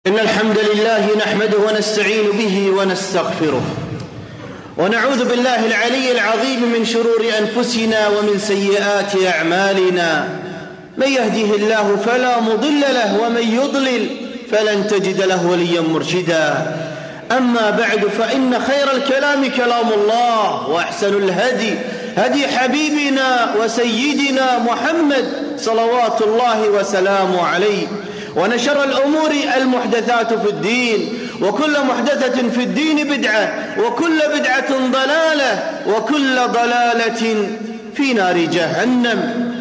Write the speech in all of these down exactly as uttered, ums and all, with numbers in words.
إن الحمد لله نحمده ونستعين به ونستغفره ونعوذ بالله العلي العظيم من شرور أنفسنا ومن سيئات أعمالنا. من يهده الله فلا مضل له ومن يضلل فلن تجد له وليا مرشدا. أما بعد، فإن خير الكلام كلام الله، وأحسن الهدي هدي حبيبنا وسيدنا محمد صلوات الله وسلامه عليه، ونشر الأمور المحدثات في الدين، وكل محدثة في الدين بدعة، وكل بدعة ضلالة، وكل ضلالة في نار جهنم.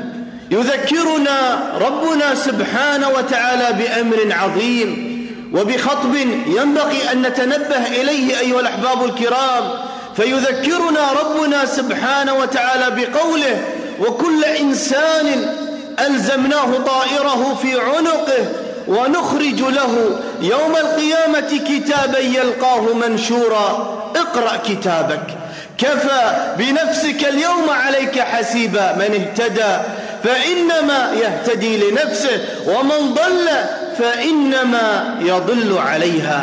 يذكرنا ربنا سبحانه وتعالى بأمر عظيم وبخطب ينبغي أن نتنبه إليه أيها الأحباب الكرام. فيذكرنا ربنا سبحانه وتعالى بقوله: وكل إنسان ألزمناه طائره في عنقه ونخرج له يوم القيامة كتابا يلقاه منشورا اقرأ كتابك كفى بنفسك اليوم عليك حسيبا. من اهتدى فإنما يهتدي لنفسه، ومن ضل فإنما يضل عليها.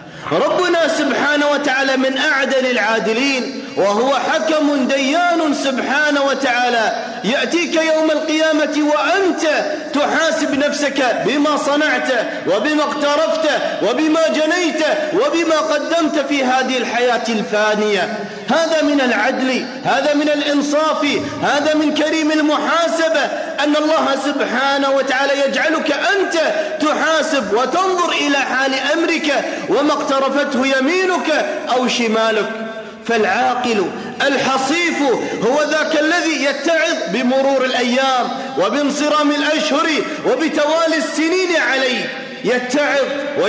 ربنا سبحانه وتعالى من أعدل العادلين، وهو حكم ديان سبحانه وتعالى. يأتيك يوم القيامة وأنت تحاسب نفسك بما صنعت وبما اقترفت وبما جنيت وبما قدمت في هذه الحياة الفانية. هذا من العدل، هذا من الإنصاف، هذا من كريم المحاسبة، أن الله سبحانه وتعالى يجعلك أنت تحاسب وتنظر إلى حال أمرك وما اقترفته يمينك أو شمالك. فالعاقل الحصيف هو ذاك الذي يتعظ بمرور الأيام وبانصرام الأشهر وبتوالي السنين عليه، يتعظ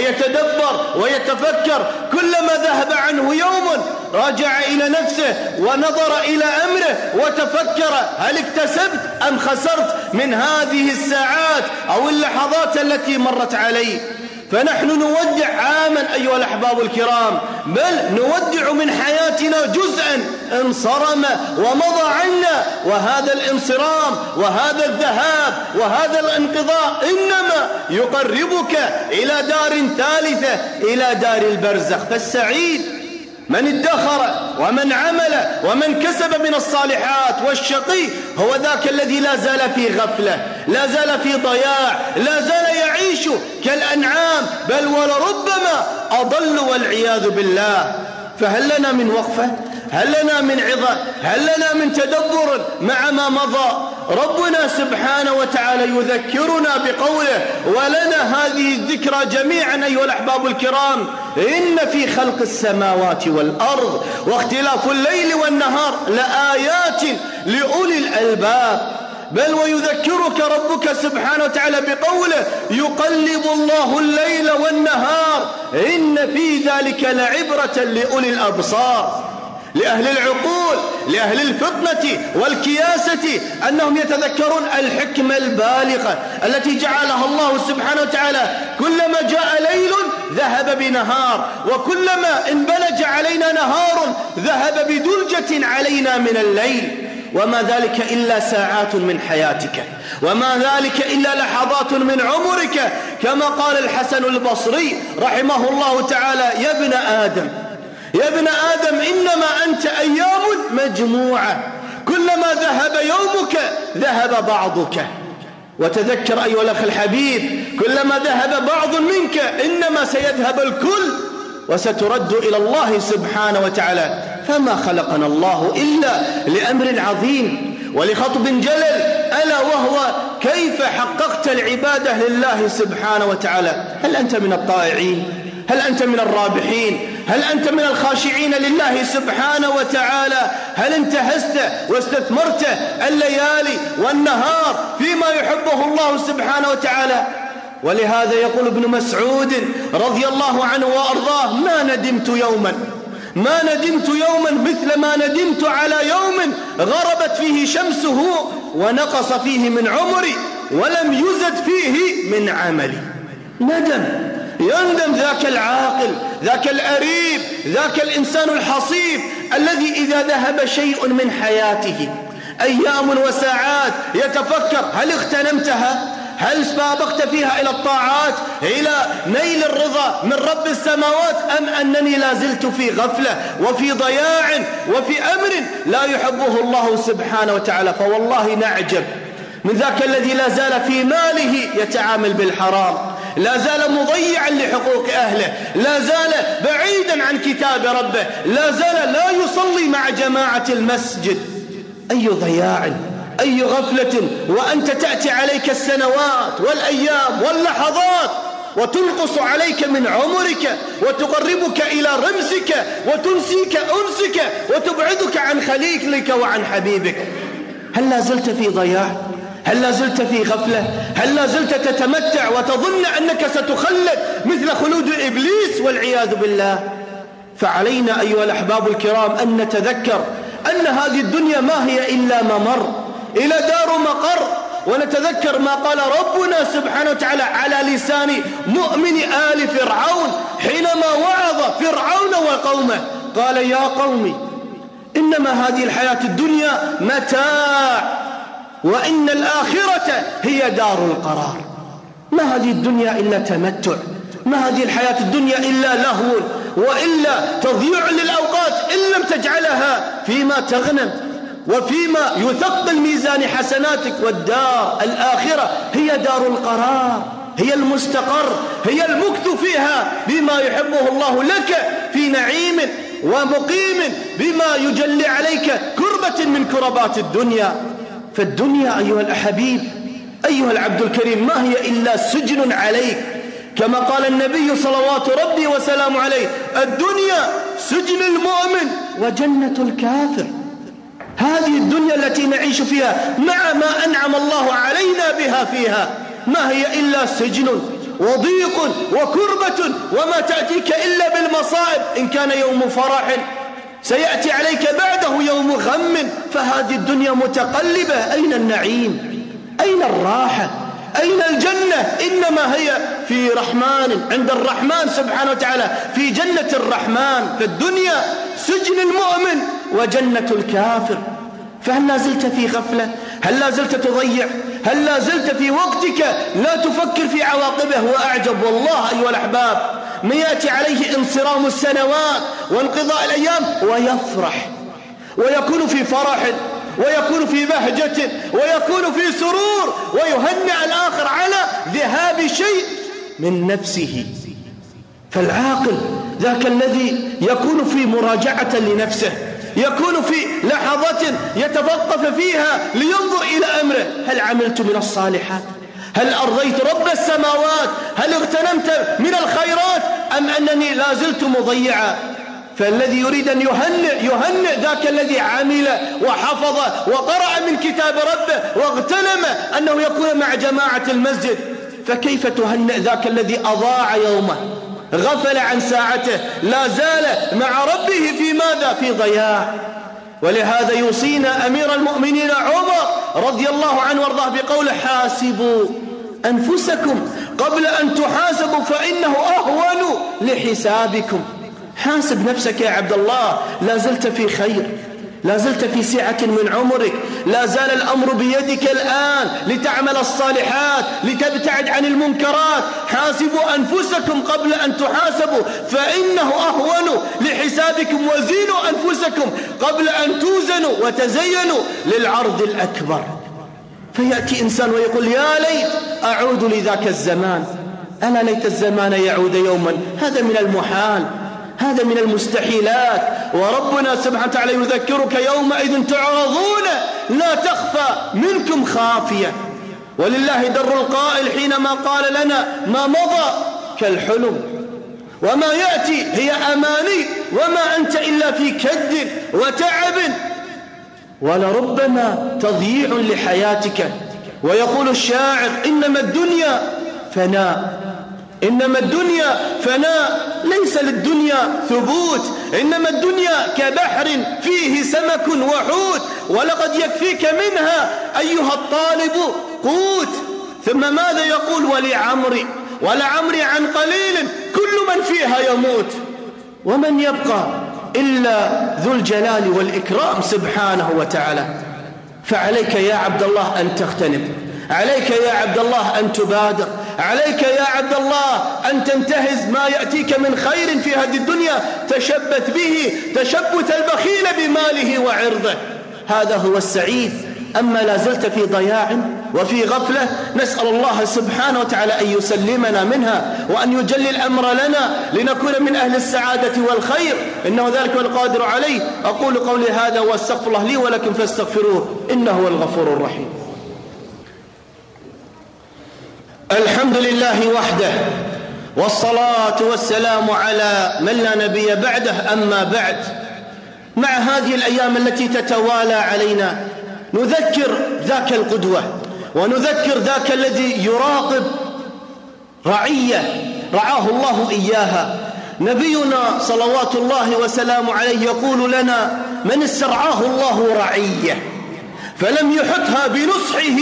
ويتدبر ويتفكر. كلما ذهب عنه يوم راجع إلى نفسه ونظر إلى أمره وتفكر: هل اكتسبت أم خسرت من هذه الساعات أو اللحظات التي مرت عليه؟ فنحن نودع عاما أيها الأحباب الكرام، بل نودع من حياتنا جزءا انصرم ومضى عنا. وهذا الانصرام وهذا الذهاب وهذا الانقضاء إنما يقربك إلى دار ثالثة، إلى دار البرزخ. فالسعيد من ادخر ومن عمل ومن كسب من الصالحات، والشقي هو ذاك الذي لا زال في غفلة، لا زال في ضياع، لا زال يعيش كالأنعام، بل ولربما أضل والعياذ بالله. فهل لنا من وقفة؟ هل لنا من عظة؟ هل لنا من تدبر مع ما مضى؟ ربنا سبحانه وتعالى يذكرنا بقوله: ولنا هذه الذكرى جميعا أيها الأحباب الكرام، إن في خلق السماوات والأرض واختلاف الليل والنهار لآيات لأولي الألباب. بل ويذكرك ربك سبحانه وتعالى بقوله: يقلب الله الليل والنهار إن في ذلك لعبرة لأولي الأبصار. لأهل العقول، لأهل الفطنة والكياسة، أنهم يتذكرون الحكمة البالغة التي جعلها الله سبحانه وتعالى. كلما جاء ليل ذهب بنهار، وكلما انبلج علينا نهار ذهب بدلجة علينا من الليل. وما ذلك إلا ساعات من حياتك، وما ذلك إلا لحظات من عمرك. كما قال الحسن البصري رحمه الله تعالى: يا ابن آدم يا ابن آدم إنما أنت أيام مجموعة، كلما ذهب يومك ذهب بعضك. وتذكر أيها الأخ الحبيب، كلما ذهب بعض منك إنما سيذهب الكل، وسترد إلى الله سبحانه وتعالى. فما خلقنا الله إلا لأمر عظيم ولخطب جلل، ألا وهو كيف حققت العبادة لله سبحانه وتعالى. هل أنت من الطائعين؟ هل أنت من الرابحين؟ هل أنت من الخاشعين لله سبحانه وتعالى؟ هل انتهزت واستثمرت الليالي والنهار فيما يحبه الله سبحانه وتعالى؟ ولهذا يقول ابن مسعود رضي الله عنه وأرضاه: ما ندمت يوما ما ندمت يوما مثل ما ندمت على يوم غربت فيه شمسه ونقص فيه من عمري ولم يزد فيه من عملي. ندم، يندم ذاك العاقل، ذاك الأريب، ذاك الإنسان الحصيف الذي إذا ذهب شيء من حياته أيام وساعات يتفكر: هل اغتنمتها؟ هل سابقت فيها إلى الطاعات، إلى نيل الرضا من رب السماوات، أم أنني لا زلت في غفلة وفي ضياع وفي أمر لا يحبه الله سبحانه وتعالى؟ فوالله نعجب من ذاك الذي لا زال في ماله يتعامل بالحرام، لا زال مضيعا لحقوق أهله، لا زال بعيدا عن كتاب ربه، لا زال لا يصلي مع جماعة المسجد. أي ضياع، أي غفلة، وأنت تأتي عليك السنوات والأيام واللحظات وتنقص عليك من عمرك وتقربك إلى رمسك وتنسيك أنسك وتبعدك عن خليلك وعن حبيبك. هل لا زلت في ضياع؟ هل لا زلت في غفلة؟ هل لا زلت تتمتع وتظن أنك ستخلد مثل خلود إبليس والعياذ بالله؟ فعلينا أيها الأحباب الكرام أن نتذكر أن هذه الدنيا ما هي إلا ممر إلى دار مقر، ونتذكر ما قال ربنا سبحانه وتعالى على لسان مؤمن آل فرعون حينما وعظ فرعون وقومه، قال يا قوم إنما هذه الحياة الدنيا متاع وإن الآخرة هي دار القرار. ما هذه الدنيا إلا تمتع، ما هذه الحياة الدنيا إلا لهو وإلا تضييع للأوقات إن لم تجعلها فيما تغنم وفيما يثقل ميزان حسناتك. والدار الآخرة هي دار القرار، هي المستقر، هي المكث فيها بما يحبه الله لك في نعيم ومقيم، بما يجلي عليك كربة من كربات الدنيا. فالدنيا أيها الأحبيب، أيها العبد الكريم، ما هي إلا سجن عليك، كما قال النبي صلوات ربي وسلام عليه الدنيا سجن المؤمن وجنة الكافر. هذه الدنيا التي نعيش فيها مع ما أنعم الله علينا بها فيها ما هي إلا سجن وضيق وكربة، وما تأتيك إلا بالمصائب. إن كان يوم فرح سيأتي عليك بعده يوم غم. فهذه الدنيا متقلبة. أين النعيم؟ أين الراحة؟ أين الجنة؟ إنما هي في رحمن عند الرحمن سبحانه وتعالى، في جنة الرحمن. فالدنيا سجن المؤمن وجنة الكافر. فهل لا زلت في غفلة؟ هل لا زلت تضيع؟ هل لا زلت في وقتك لا تفكر في عواقبه؟ وأعجب والله أيها الأحباب من يأتي عليه انصرام السنوات وانقضاء الأيام ويفرح ويكون في فرح ويكون في بهجة ويكون في سرور ويهنئ الآخر على ذهاب شيء من نفسه. فالعاقل ذاك الذي يكون في مراجعة لنفسه، يكون في لحظة يتوقف فيها لينظر إلى أمره: هل عملت من الصالحات؟ هل أرضيت رب السماوات؟ هل اغتنمت من الخيرات؟ أم أنني لا زلت مضيعا؟ فالذي يريد أن يهنئ يهنئ ذاك الذي عمل وحفظ وقرأ من كتاب ربه واغتنم أنه يكون مع جماعة المسجد. فكيف تهنئ ذاك الذي أضاع يومه، غفل عن ساعته، لا زال مع ربه في ماذا؟ في ضياع. ولهذا يوصينا أمير المؤمنين عمر رضي الله عنه وارضاه بقوله: حاسبوا أنفسكم قبل أن تحاسبوا فإنه أهون لحسابكم. حاسب نفسك يا عبد الله، لا زلت في خير، لا زلت في سعة من عمرك، لا زال الأمر بيدك الآن لتعمل الصالحات، لتبتعد عن المنكرات. حاسبوا أنفسكم قبل أن تحاسبوا فإنه أهون لحسابكم، وزينوا أنفسكم قبل أن توزنوا وتزينوا للعرض الأكبر. فيأتي إنسان ويقول: يا ليت أعود لذاك الزمان، ألا ليت الزمان يعود يوما. هذا من المحال، هذا من المستحيلات. وربنا سبحانه وتعالى يذكرك: يومئذ تعرضون لا تخفى منكم خافية. ولله در القائل حينما قال لنا: ما مضى كالحلم وما يأتي هي أماني وما أنت إلا في كد وتعب. ولربما تضييع لحياتك. ويقول الشاعر: إنما الدنيا فناء، إنما الدنيا فناء، ليس للدنيا ثبوت. إنما الدنيا كبحر فيه سمك وحوت، ولقد يكفيك منها أيها الطالب قوت. ثم ماذا يقول: ولعمري ولعمري عن قليل كل من فيها يموت، ومن يبقى إلا ذو الجلال والإكرام سبحانه وتعالى. فعليك يا عبد الله أن تغتنم، عليك يا عبد الله أن تبادر، عليك يا عبد الله أن تنتهز ما يأتيك من خير في هذه الدنيا، تشبث به تشبث البخيل بماله وعرضه، هذا هو السعيد. أما لا زلت في ضياع وفي غفلة، نسأل الله سبحانه وتعالى أن يسلمنا منها وأن يجلي الأمر لنا لنكون من أهل السعادة والخير، إنه ذلك والقادر عليه. أقول قولي هذا واستغفر الله لي ولكم فاستغفروه إنه هو الغفور الرحيم. الحمد لله وحده، والصلاة والسلام على من لا نبي بعده. أما بعد، مع هذه الأيام التي تتوالى علينا نذكر ذاك القدوة، ونذكر ذاك الذي يراقب رعية رعاه الله إياها. نبينا صلوات الله وسلامه عليه يقول لنا: من استرعاه الله رعية فلم يحطها بنصحه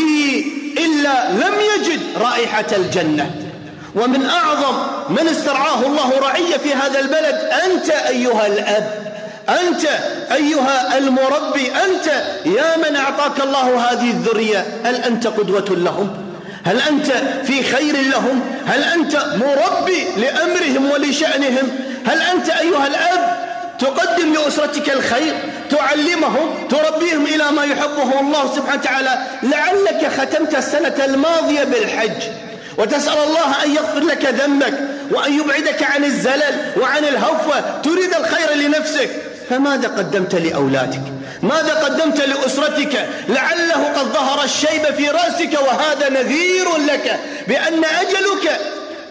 إلا لم يجد رائحة الجنة. ومن أعظم من استرعاه الله رعية في هذا البلد أنت أيها الأب، أنت أيها المربي، أنت يا من أعطاك الله هذه الذرية. هل أنت قدوة لهم؟ هل أنت في خير لهم؟ هل أنت مربي لأمرهم ولشأنهم؟ هل أنت أيها الأب تقدم لأسرتك الخير، تعلمهم، تربيهم إلى ما يحبه الله سبحانه وتعالى؟ لعلك ختمت السنة الماضية بالحج وتسأل الله أن يغفر لك ذنبك وأن يبعدك عن الزلل وعن الهفوة، تريد الخير لنفسك، فماذا قدمت لأولادك؟ ماذا قدمت لأسرتك؟ لعله قد ظهر الشيب في رأسك، وهذا نذير لك بأن أجلك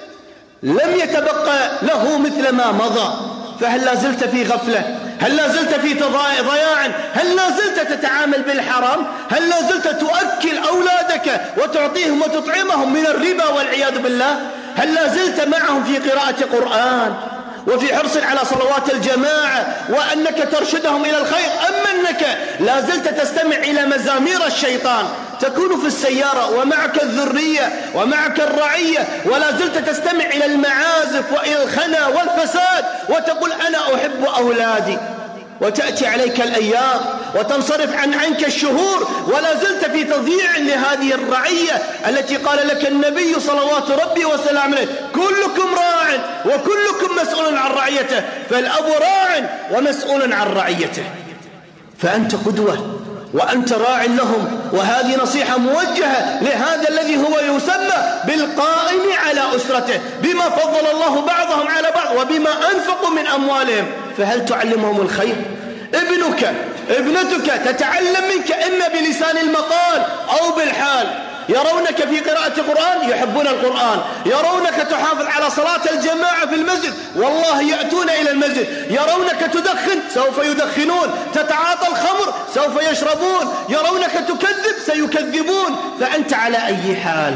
لم يتبقى له مثل ما مضى. فهل لا زلت في غفلة؟ هل لا زلت في ضياع؟ هل لا زلت تتعامل بالحرام؟ هل لا زلت تؤكل أولادك وتعطيهم وتطعمهم من الربا والعياذ بالله؟ هل لا زلت معهم في قراءة قرآن وفي حرص على صلوات الجماعة وأنك ترشدهم إلى الخير، أم أنك لا زلت تستمع إلى مزامير الشيطان؟ تكون في السيارة ومعك الذرية ومعك الرعية ولا زلت تستمع إلى المعازف وإلى الخنا والفساد وتقول أنا أحب أولادي، وتأتي عليك الأيام وتنصرف عن عنك الشهور ولا زلت في تضييع لهذه الرعية التي قال لك النبي صلوات ربي وسلامه عليه: كلكم راع وكلكم مسؤول عن رعيته، فالأب راع ومسؤول عن رعيته. فأنت قدوة وأنت راع لهم، وهذه نصيحة موجهة لهذا الذي هو يسمى بالقائم على أسرته، بما فضل الله بعضهم على بعض وبما أنفقوا من أموالهم. فهل تعلمهم الخير؟ ابنك ابنتك تتعلم منك إما بلسان المقال أو بالحال. يرونك في قراءة قرآن يحبون القرآن، يرونك تحافظ على صلاة الجماعة في المسجد والله يأتون إلى المسجد، يرونك تدخن سوف يدخنون، تتعاطى الخمر سوف يشربون، يرونك تكذب سيكذبون. فأنت على أي حال؟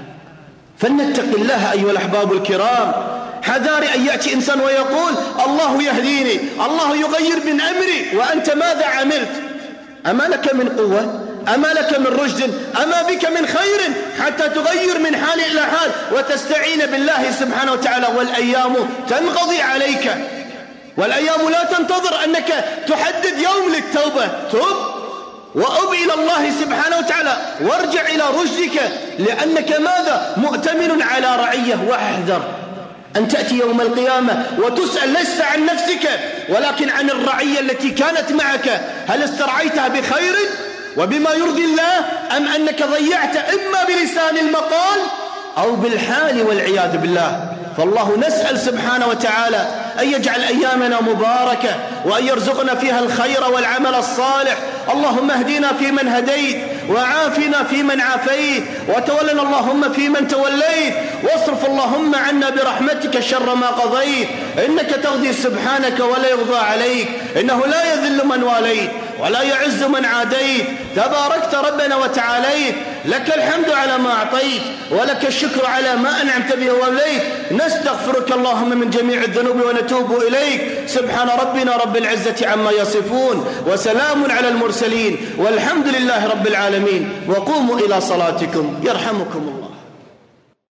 فلنتق الله أيها الأحباب الكرام. حذار أن يأتي إنسان ويقول: الله يهديني، الله يغير من أمري، وأنت ماذا عملت؟ أما لك من قوة؟ أما لك من رشد؟ أما بك من خير حتى تغير من حال إلى حال وتستعين بالله سبحانه وتعالى؟ والأيام تنقضي عليك، والأيام لا تنتظر أنك تحدد يوم للتوبة. تب وأب إلى الله سبحانه وتعالى وارجع إلى رشدك، لأنك ماذا؟ مؤتمن على رعية. واحذر أن تأتي يوم القيامة وتسأل ليس عن نفسك ولكن عن الرعية التي كانت معك. هل استرعيتها بخير وبما يرضي الله، أم أنك ضيعت إما بلسان المقال أو بالحال والعياذ بالله؟ فالله نسأل سبحانه وتعالى أن يجعل أيامنا مباركة وأن يرزقنا فيها الخير والعمل الصالح. اللهم اهدنا فيمن هديت، وعافنا فيمن عافيت، وتولنا اللهم فيمن توليت، واصرف اللهم عنا برحمتك شر ما قضيت، إنك تقضي سبحانك ولا يقضى عليك، إنه لا يذل من واليت ولا يعز من عاديت، تباركت ربنا وتعاليت، لك الحمد على ما أعطيت ولك الشكر على ما أنعمت به ووليت. نستغفرك اللهم من جميع الذنوب ونتوب إليك. سبحان ربنا رب العزة عما يصفون، وسلام على المرسلين، والحمد لله رب العالمين. وقوموا إلى صلاتكم يرحمكم الله.